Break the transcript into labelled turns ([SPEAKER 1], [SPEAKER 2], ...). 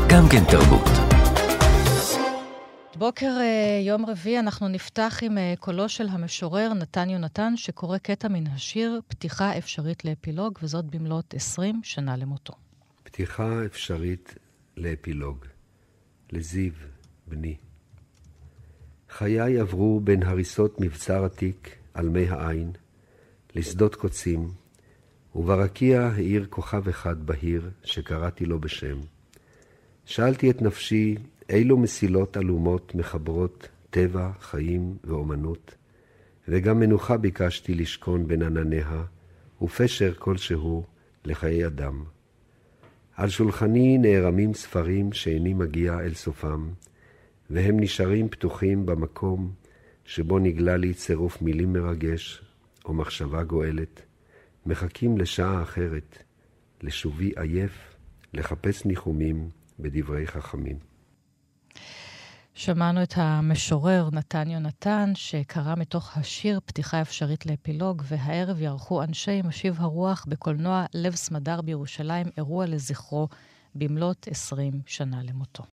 [SPEAKER 1] גם כן תרבות.
[SPEAKER 2] בוקר יום רביעי אנחנו נפתח עם קולו של המשורר נתן יונתן, שקורא קטע מן השיר פתיחה אפשרית לאפילוג, וזאת במלאת 20 שנה למותו.
[SPEAKER 3] פתיחה אפשרית לאפילוג. לזיו, בני. חיי עברו בין הריסות מבצר עתיק על מי העין, לשדות קוצים, וברקיע העיר כוכב אחד בהיר שקראתי לו בשם. שאלתי את נפשי אילו מסילות אלומות מחברות טבע, חיים ואומנות, וגם מנוחה ביקשתי לשכון בין ענניה, ופשר כלשהו לחיי אדם. על שולחני נערמים ספרים שאיני מגיע אל סופם, והם נשארים פתוחים במקום שבו נגלה לי צירוף מילים מרגש או מחשבה גואלת, מחכים לשעה אחרת, לשובי עייף, לחפש ניחומים בדברי חכמים.
[SPEAKER 2] שמענו את המשורר נתן יונתן, שקרא מתוך השיר פתיחה אפשרית לאפילוג, והערב יערכו אנשי משיב הרוח בקולנוע לב סמדר בירושלים אירוע לזכרו במלאת 20 שנה למותו.